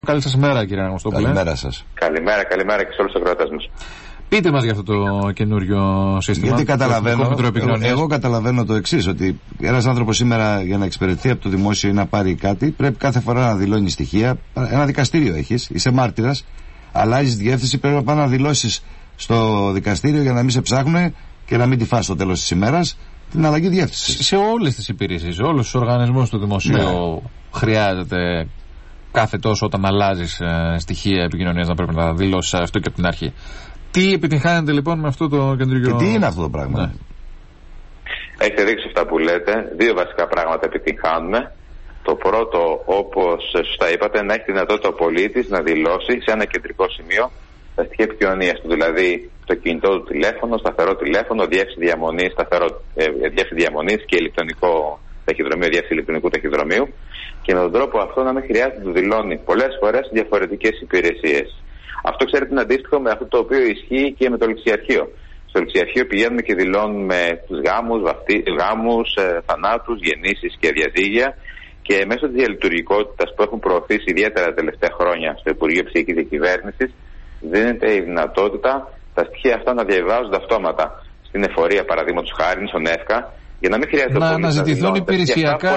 Καλή σας μέρα, κύριε Αναγνωστόπουλε. Καλημέρα σας. Καλημέρα και σε όλους τους ακροατές μας. Πείτε μας για αυτό το καινούριο σύστημα. Γιατί εγώ καταλαβαίνω το εξής, ότι ένας άνθρωπος σήμερα για να εξυπηρετεί από το δημόσιο ή να πάρει κάτι, πρέπει κάθε φορά να δηλώνει στοιχεία. Ένα δικαστήριο έχεις, είσαι μάρτυρας, αλλάζεις διεύθυνση, πρέπει να πας να δηλώσεις στο δικαστήριο για να μην σε ψάχνουν και να μην τη φας στο τέλος της ημέρας την αλλαγή διεύθυνση. Σε όλες τις υπηρεσίες, σε όλους τους οργανισμούς του δημοσίου χρειάζεται κάθε τόσο όταν αλλάζεις στοιχεία επικοινωνίας να πρέπει να τα δηλώσεις αυτό και από την αρχή. Τι επιτυγχάνετε λοιπόν με αυτό το κεντρικό. Και τι είναι αυτό το πράγμα. Ναι. Έχετε δείξει αυτά που λέτε. Δύο βασικά πράγματα επιτυγχάνουμε. Το πρώτο, όπως σωστά είπατε, να έχει τη δυνατότητα ο πολίτης να δηλώσει σε ένα κεντρικό σημείο τα στοιχεία επικοινωνίας του. Δηλαδή το κινητό του τηλέφωνο, σταθερό τηλέφωνο, διεύθυνση διαμονής και ηλεκτρονικό ταχυδρομείο, διεύθυνση ηλεκτρονικού ταχυδρομείου. Και με τον τρόπο αυτό να μην χρειάζεται να του δηλώνει πολλές φορές διαφορετικές υπηρεσίες. Αυτό ξέρετε είναι αντίστοιχο με αυτό το οποίο ισχύει και με το ληξιαρχείο. Στο ληξιαρχείο πηγαίνουμε και δηλώνουμε τους γάμους, θανάτους, γεννήσεις και διαζύγια, και μέσω της διαλειτουργικότητας που έχουν προωθήσει ιδιαίτερα τα τελευταία χρόνια στο Υπουργείο Ψηφιακής Διακυβέρνησης, δίνεται η δυνατότητα τα στοιχεία αυτά να διαβάζονται αυτόματα στην εφορία, παραδείγματος χάρη, στον ΕΦΚΑ, για να μην χρειάζεται να ζητηθούν υπηρεσιακά.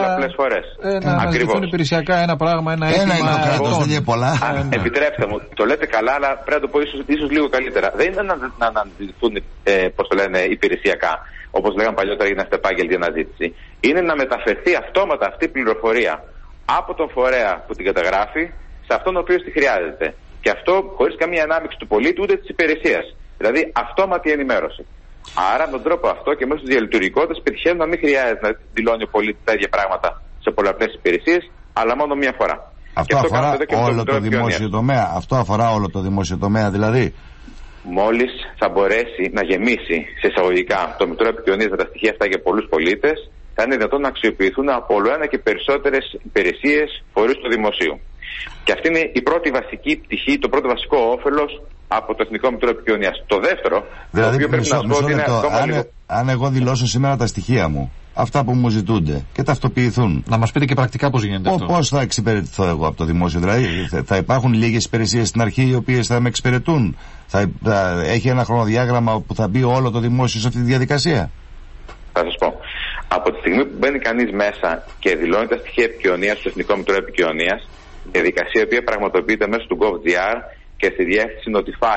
Να ζητηθούν υπηρεσιακά ένα πράγμα, ένα αίτημα. Επιτρέψτε μου, το λέτε καλά, αλλά πρέπει να το πω ίσως λίγο καλύτερα. Δεν είναι να αναζητηθούν, υπηρεσιακά, όπως λέγαμε παλιότερα, για να είστε επάγγελτη αναζήτηση. Είναι να μεταφερθεί αυτόματα αυτή η πληροφορία από τον φορέα που την καταγράφει σε αυτόν ο οποίος τη χρειάζεται. Και αυτό χωρίς καμία ανάμειξη του πολίτη ούτε της υπηρεσίας. Δηλαδή αυτόματη ενημέρωση. Άρα με τον τρόπο αυτό και μέσω της διαλειτουργικότητας πετυχαίνουν να μην χρειάζεται να δηλώνει ο πολίτης τα ίδια πράγματα σε πολλαπλές υπηρεσίες, αλλά μόνο μία φορά. Αυτό αφορά όλο το δημόσιο τομέα. Αυτό αφορά όλο το δημόσιο τομέα, δηλαδή. Μόλις θα μπορέσει να γεμίσει σε εισαγωγικά το Μητρό Επικοινωνίας με τα στοιχεία αυτά για πολλούς πολίτες, θα είναι δυνατόν να αξιοποιηθούν από όλο ένα και περισσότερες υπηρεσίες φορείς του δημοσίου. Και αυτή είναι η πρώτη βασική πτυχή, το πρώτο βασικό όφελος από το Εθνικό Μητρό Επικοινωνίας. Το δεύτερο, δηλαδή, το οποίο πρέπει να πω ότι είναι ακόμα λίγο. Αν εγώ δηλώσω σήμερα τα στοιχεία μου, αυτά που μου ζητούνται, και ταυτοποιηθούν. Να μας πείτε και πρακτικά πώς γίνεται αυτό. Πώς θα εξυπηρετηθώ εγώ από το δημόσιο, δηλαδή θα υπάρχουν λίγες υπηρεσίες στην αρχή οι οποίες θα με εξυπηρετούν. Θα έχει ένα χρονοδιάγραμμα που θα μπει όλο το δημόσιο σε αυτή τη διαδικασία. Θα σας πω. Από τη στιγμή που μπαίνει κανείς μέσα και δηλώνει τα στοιχεία επικοινωνίας στο Εθνικό Μητρό Επικοινωνίας, διαδικασία η οποία πραγματοποιείται μέσω του gov.gr και στη διεύθυνση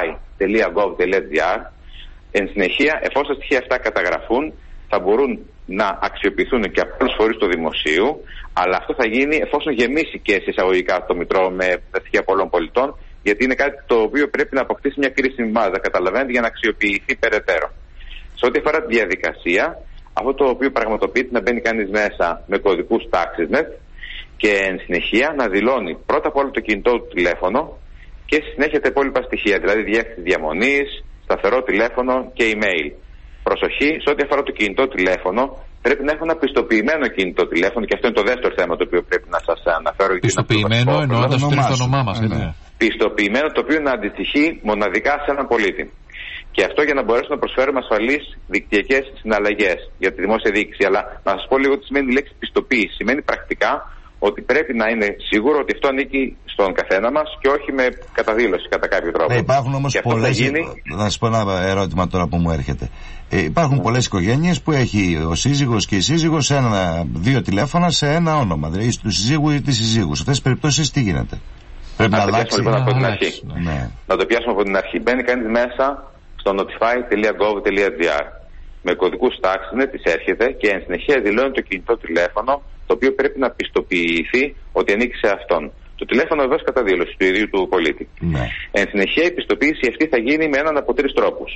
notify.gov.gr, εν συνεχεία, εφόσον τα στοιχεία αυτά καταγραφούν, θα μπορούν να αξιοποιηθούν και από άλλους φορείς του δημοσίου, αλλά αυτό θα γίνει εφόσον γεμίσει και σε εισαγωγικά το Μητρό με τα στοιχεία πολλών πολιτών, γιατί είναι κάτι το οποίο πρέπει να αποκτήσει μια κρίσιμη μάζα, καταλαβαίνετε, για να αξιοποιηθεί περαιτέρω. Σε ό,τι αφορά τη διαδικασία, αυτό το οποίο πραγματοποιείται να μπαίνει κανείς μέσα με κωδικούς TaxisNet και εν συνεχεία να δηλώνει πρώτα απ' όλο το κινητό του τηλέφωνο και στη συνέχεια τα υπόλοιπα στοιχεία, δηλαδή διεύθυνση διαμονής, σταθερό τηλέφωνο και email. Προσοχή, σε ό,τι αφορά το κινητό τηλέφωνο, πρέπει να έχω ένα πιστοποιημένο κινητό τηλέφωνο, και αυτό είναι το δεύτερο θέμα το οποίο πρέπει να σας αναφέρω. Πιστοποιημένο εννοώντας το όνομά μας, πιστοποιημένο, το οποίο να αντιστοιχεί μοναδικά σε έναν πολίτη. Και αυτό για να μπορέσουμε να προσφέρουμε ασφαλείς δικτυακές συναλλαγές για τη δημόσια διοίκηση. Αλλά να σας πω λίγο τι σημαίνει η λέξη πιστοποίηση. Σημαίνει πρακτικά ότι πρέπει να είναι σίγουρο ότι αυτό ανήκει στον καθένα μας και όχι με καταδήλωση κατά κάποιο τρόπο. Ναι, υπάρχουν όμως πολλές. Να σας πω ένα ερώτημα τώρα που μου έρχεται. Υπάρχουν πολλές οικογένειες που έχει ο σύζυγος και η σύζυγος δύο τηλέφωνα σε ένα όνομα. Δηλαδή του συζύγου ή της συζύγου. Σε αυτές τις περιπτώσεις τι γίνεται? Πρέπει να αλλάξει. Λοιπόν, από την αρχή. Ναι. Να το πιάσουμε από την αρχή. Μπαίνει κανείς μέσα στο notify.gov.gr. Με κωδικούς TaxisNet εισέρχεται και εν συνεχεία δηλώνει το κινητό τηλέφωνο, το οποίο πρέπει να πιστοποιηθεί ότι ανήκει σε αυτόν. Το τηλέφωνο βεβαίως κατά δήλωση του ίδιου του πολίτη. Ναι. Εν συνεχεία η πιστοποίηση αυτή θα γίνει με έναν από τρεις τρόπους.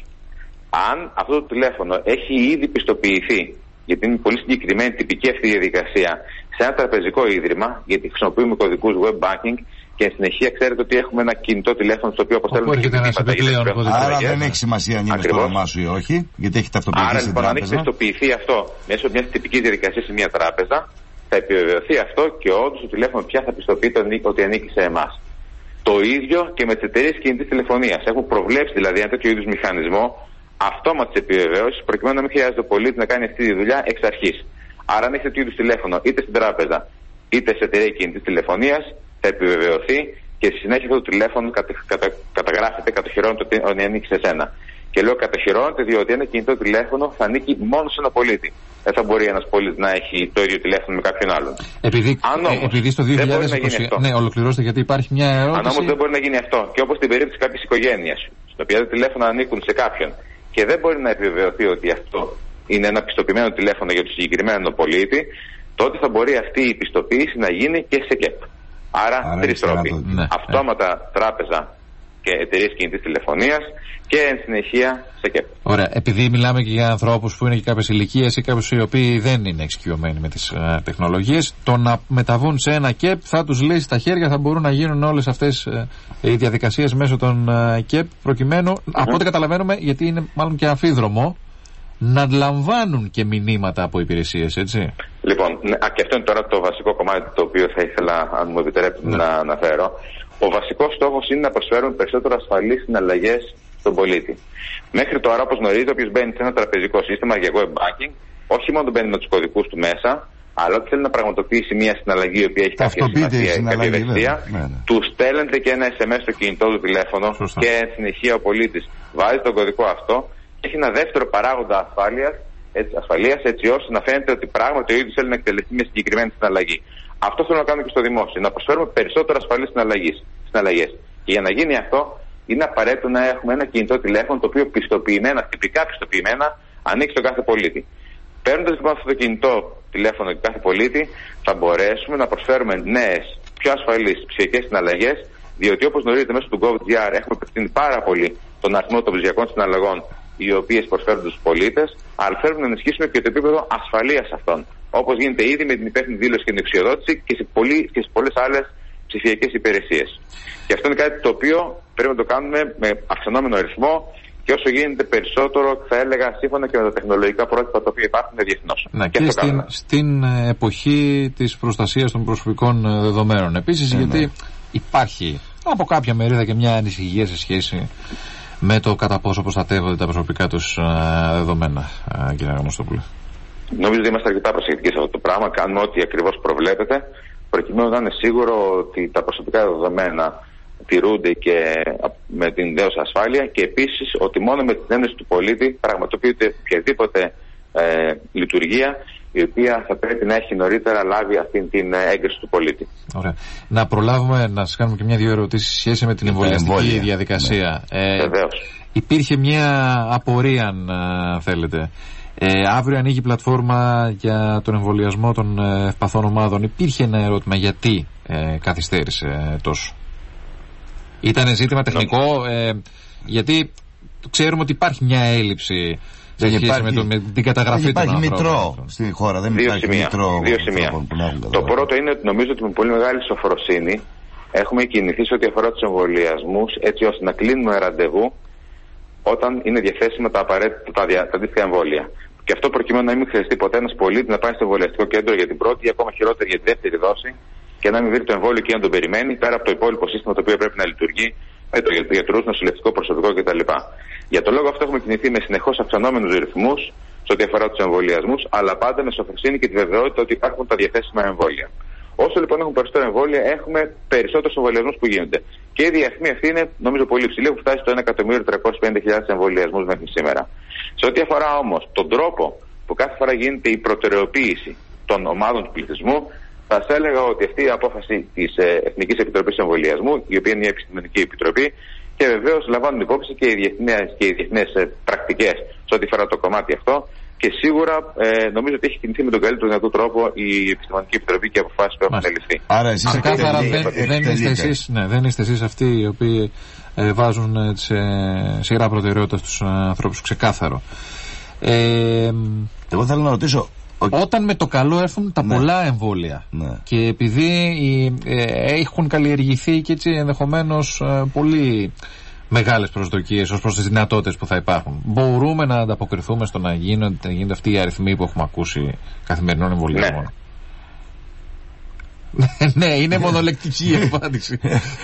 Αν αυτό το τηλέφωνο έχει ήδη πιστοποιηθεί, γιατί είναι πολύ συγκεκριμένη τυπική αυτή η διαδικασία, σε ένα τραπεζικό ίδρυμα, γιατί χρησιμοποιούμε κωδικούς web banking, και εν συνεχεία ξέρετε ότι έχουμε ένα κινητό τηλέφωνο στο οποίο αποστέλνουμε μηνύματα. Άρα δεν έχει σημασία αν είναι στο όνομά σου ή όχι, γιατί έχει ταυτοποιηθεί. Άρα στην λοιπόν, αν τράπεζα. έχει πιστοποιηθεί αυτό μέσω μιας τυπικής διαδικασίας σε μια τράπεζα, θα επιβεβαιωθεί αυτό και όντως το τηλέφωνο πια θα πιστοποιείται ότι ανήκει σε εμάς. Το ίδιο και με τις εταιρείες κινητής τηλεφωνίας. Έχουν προβλέψει δηλαδή ένα τέτοιο είδους μηχανισμό αυτόματης επιβεβαίωσης, προκειμένου να μην χρειάζεται ο πολίτης να κάνει αυτή τη δουλειά εξ αρχής. Άρα, αν έχει τέτοιο είδους τηλέφωνο είτε στην τράπεζα είτε σε εταιρεία κινητής τηλεφωνίας, θα επιβεβαιωθεί και στη συνέχεια αυτό το τηλέφωνο καταγράφεται, κατοχυρώνεται ότι ανήκει σε εσένα. Και λέω κατοχυρώνεται διότι ένα κινητό τηλέφωνο θα ανήκει μόνο σε ένα πολίτη. Δεν θα μπορεί ένας πολίτης να έχει το ίδιο τηλέφωνο με κάποιον άλλον. Επειδή στο 2020. Ναι, ολοκληρώστε γιατί υπάρχει μια ερώτηση. Αν όμως δεν μπορεί να γίνει αυτό, και όπως στην περίπτωση κάποιης οικογένειας, στην οποία τα τηλέφωνα ανήκουν σε κάποιον, και δεν μπορεί να επιβεβαιωθεί ότι αυτό είναι ένα πιστοποιημένο τηλέφωνο για τον συγκεκριμένο πολίτη, τότε θα μπορεί αυτή η πιστοποίηση να γίνει και σε ΚΕΠ. Άρα τρεις τρόποι. Αυτόματα τράπεζα και εταιρείες κινητής τηλεφωνίας και εν συνεχεία σε ΚΕΠ. Ωραία. Επειδή μιλάμε και για ανθρώπους που είναι και κάποιες ηλικίες ή κάποιους οι οποίοι δεν είναι εξοικειωμένοι με τις τεχνολογίες, το να μεταβούν σε ένα ΚΕΠ θα τους λύσει τα χέρια, θα μπορούν να γίνουν όλες αυτές οι διαδικασίες μέσω των ΚΕΠ, προκειμένου, από ό,τι καταλαβαίνουμε, γιατί είναι μάλλον και αμφίδρομο, να λαμβάνουν και μηνύματα από υπηρεσίες, έτσι. Λοιπόν, και αυτό είναι τώρα το βασικό κομμάτι το οποίο θα ήθελα, αν μου επιτρέπετε, να αναφέρω. Ο βασικός στόχος είναι να προσφέρουν περισσότερο ασφαλείς συναλλαγές στον πολίτη. Μέχρι τώρα, όπως γνωρίζετε, όποιος μπαίνει σε ένα τραπεζικό σύστημα για web banking, όχι μόνο μπαίνει με τους κωδικούς του μέσα, αλλά όταν θέλει να πραγματοποιήσει μια συναλλαγή η οποία έχει κάποια σημασία ή κάποια ευαισθησία, του στέλνεται και ένα SMS στο κινητό του τηλέφωνο. Σωστά. Και εν συνεχεία ο πολίτης βάζει τον κωδικό αυτό και έχει ένα δεύτερο παράγοντα ασφαλείας, έτσι ώστε να φαίνεται ότι πράγματι ο ίδιος θέλει να εκτελεστεί μια συγκεκριμένη συναλλαγή. Αυτό θέλω να κάνουμε και στο δημόσιο, να προσφέρουμε περισσότερο ασφαλείς συναλλαγές. Και για να γίνει αυτό, είναι απαραίτητο να έχουμε ένα κινητό τηλέφωνο το οποίο τυπικά πιστοποιημένα ανήκει στον κάθε πολίτη. Παίρνοντας λοιπόν αυτό το κινητό τηλέφωνο του κάθε πολίτη, θα μπορέσουμε να προσφέρουμε νέες, πιο ασφαλείς ψηφιακές συναλλαγές, διότι όπως γνωρίζετε μέσω του GovGR έχουμε επεκτείνει πάρα πολύ τον αριθμό των ψηφιακών συναλλαγών οι οποίες προσφέρουν στους πολίτες, αλλά θέλουμε να ενισχύσουμε και το επίπεδο ασφαλείας αυτών. Όπως γίνεται ήδη με την υπεύθυνη δήλωση και την εξοδότηση και σε πολλές άλλες ψηφιακές υπηρεσίες. Και αυτό είναι κάτι το οποίο πρέπει να το κάνουμε με αυξανόμενο ρυθμό και όσο γίνεται περισσότερο, θα έλεγα, σύμφωνα και με τα τεχνολογικά πρότυπα τα οποία υπάρχουν διεθνώς. Ναι, και στην εποχή της προστασίας των προσωπικών δεδομένων. Επίσης, γιατί υπάρχει από κάποια μερίδα και μια ανησυχία σε σχέση με το κατά πόσο προστατεύονται τα προσωπικά τους δεδομένα, κύριε Γαμοστόπουλε. Νομίζω ότι είμαστε αρκετά προσεκτικοί σε αυτό το πράγμα. Κάνουμε ό,τι ακριβώς προβλέπεται, προκειμένου να είναι σίγουρο ότι τα προσωπικά δεδομένα τηρούνται και με την δέουσα ασφάλεια και επίσης ότι μόνο με την έννοια του πολίτη πραγματοποιείται οποιαδήποτε λειτουργία η οποία θα πρέπει να έχει νωρίτερα λάβει αυτή την έγκριση του πολίτη. Ωραία. Να προλάβουμε να σας κάνουμε και μια-δύο ερωτήσεις σε σχέση με την εμβολιαστική διαδικασία. Βεβαίως. Υπήρχε μια απορία, αν θέλετε. Αύριο ανοίγει η πλατφόρμα για τον εμβολιασμό των ευπαθών ομάδων. Υπήρχε ένα ερώτημα γιατί καθυστέρησε τόσο. Ήταν ζήτημα τεχνικό, γιατί ξέρουμε ότι υπάρχει μια έλλειψη σε σχέση με την καταγραφή των ανθρώπων. Υπάρχει μητρό στη χώρα, δεν υπάρχει μητρό. Δύο σημεία. Το πρώτο είναι ότι νομίζω ότι με πολύ μεγάλη σοφροσύνη έχουμε κινηθεί σε ό,τι αφορά τους εμβολιασμούς, έτσι ώστε να κλείνουμε ραντεβού όταν είναι διαθέσιμα τα αντίστοιχα εμβόλια. Και αυτό προκειμένου να μην χρειαστεί ποτέ ένας πολίτης να πάει στο εμβολιαστικό κέντρο για την πρώτη ή ακόμα χειρότερη για τη δεύτερη δόση και να μην βρει το εμβόλιο και να τον περιμένει πέρα από το υπόλοιπο σύστημα το οποίο πρέπει να λειτουργεί με το γιατρούς, νοσηλευτικό προσωπικό κτλ. Για τον λόγο αυτό έχουμε κινηθεί με συνεχώς αυξανόμενους ρυθμούς σε ό,τι αφορά τους εμβολιασμούς, αλλά πάντα με σοφροσύνη και τη βεβαιότητα ότι υπάρχουν τα διαθέσιμα εμβόλια. Όσο λοιπόν έχουμε περισσότερα εμβόλια, έχουμε περισσότερους εμβολιασμούς που γίνονται. Και η διαθμή αυτή είναι νομίζω πολύ υψηλή, που φτάσει στο 1.350.000 εμβολιασμούς μέχρι σήμερα. Σε ό,τι αφορά όμως τον τρόπο που κάθε φορά γίνεται η προτεραιοποίηση των ομάδων του πληθυσμού, θα σας έλεγα ότι αυτή η απόφαση της Εθνικής Επιτροπής Εμβολιασμού, η οποία είναι μια επιστημονική επιτροπή, και βεβαίως λαμβάνουν υπόψη και οι διεθνές πρακτικές σε ό,τι αφορά το κομμάτι αυτό. Και σίγουρα νομίζω ότι έχει κινηθεί με τον καλύτερο δυνατό τρόπο η Επιστημονική Επιτροπή και οι αποφάσεις που έχουν ληφθεί. Άρα εσείς ξεκάθαρα δεν είστε εσείς αυτοί οι οποίοι βάζουν σε σειρά προτεραιότητα στους ανθρώπους, ξεκάθαρο. Εγώ θέλω να ρωτήσω. Όταν με το καλό έρθουν τα πολλά εμβόλια και επειδή έχουν καλλιεργηθεί και έτσι ενδεχομένως πολύ μεγάλες προσδοκίες ως προς τις δυνατότητες που θα υπάρχουν, μπορούμε να ανταποκριθούμε στο να γίνονται αυτοί οι αριθμοί που έχουμε ακούσει καθημερινών εμβολιασμών? Ναι, είναι μονολεκτική η απάντηση.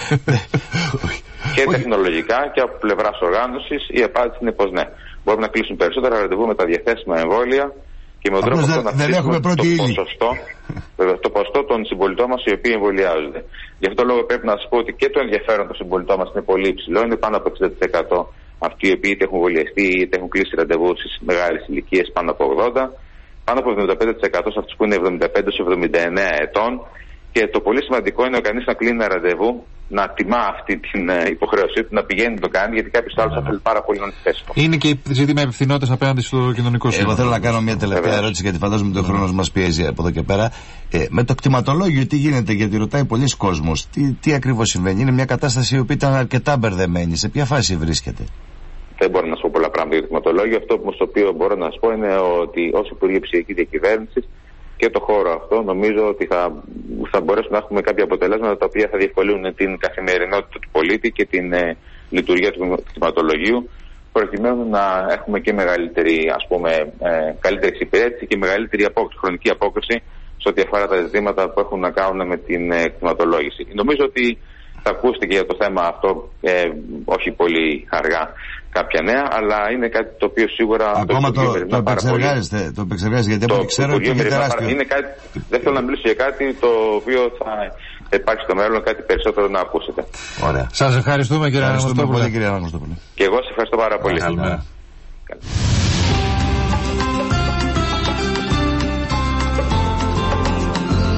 Και τεχνολογικά και από πλευράς οργάνωσης η απάντηση είναι πως ναι. Μπορούμε να κλείσουν περισσότερα ραντεβού με τα διαθέσιμα εμβόλια Και με τον τρόπο αυτό να αυξήσουμε το ποσοστό των συμπολιτών μας οι οποίοι εμβολιάζονται. Γι' αυτό λόγο πρέπει να σας πω ότι και το ενδιαφέρον των συμπολιτών μας είναι πολύ υψηλό, είναι πάνω από 60% αυτοί οι οποίοι είτε έχουν εμβολιαστεί είτε έχουν κλείσει ραντεβού στις μεγάλες ηλικίες πάνω από 80%, πάνω από 75% σε αυτούς που είναι 75-79 ετών. Και το πολύ σημαντικό είναι ο κανείς να κλείνει ένα ραντεβού, να τιμά αυτή την υποχρέωσή του, να πηγαίνει να το κάνει, γιατί κάποιος άλλος θα θέλει πάρα πολύ να τη θέση του. Είναι και ζήτημα υπευθυνότητας απέναντι στο κοινωνικό σύστημα. Εγώ θέλω να κάνω μια τελευταία ερώτηση, γιατί φαντάζομαι ότι ο χρόνος μας πιέζει από εδώ και πέρα. Με το κτηματολόγιο τι γίνεται, γιατί ρωτάει πολλοί κόσμος, τι ακριβώς συμβαίνει? Είναι μια κατάσταση η οποία ήταν αρκετά μπερδεμένη. Σε ποια φάση βρίσκεται? Δεν μπορώ να σου πω πολλά πράγματα για το κτηματολόγιο. Αυτό στο οποίο μπορώ να σου πω είναι ότι ως Υπουργείο Ψηφιακής Διακυβέρνησης και το χώρο αυτό νομίζω ότι θα μπορέσουμε να έχουμε κάποια αποτελέσματα τα οποία θα διευκολύνουν την καθημερινότητα του πολίτη και την λειτουργία του κτηματολογίου, προκειμένου να έχουμε και μεγαλύτερη, καλύτερη εξυπηρέτηση και μεγαλύτερη χρονική απόκριση σε ό,τι αφορά τα ζητήματα που έχουν να κάνουν με την κτηματολόγηση. Νομίζω ότι θα ακούσετε και για το θέμα αυτό όχι πολύ αργά κάποια νέα, αλλά είναι κάτι το οποίο σίγουρα ακόμα το επεξεργάζεστε, γιατί από ό,τι ξέρω είναι τεράστιο. Δεν θέλω να μιλήσω για κάτι το οποίο θα υπάρξει στο μέλλον, κάτι περισσότερο να ακούσετε. Ωραία. Σας ευχαριστούμε κύριε Αναγνωστόπουλε. Και εγώ σας ευχαριστώ πάρα πολύ. Καλημέρα.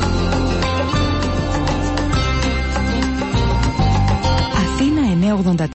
Αθήνα 984.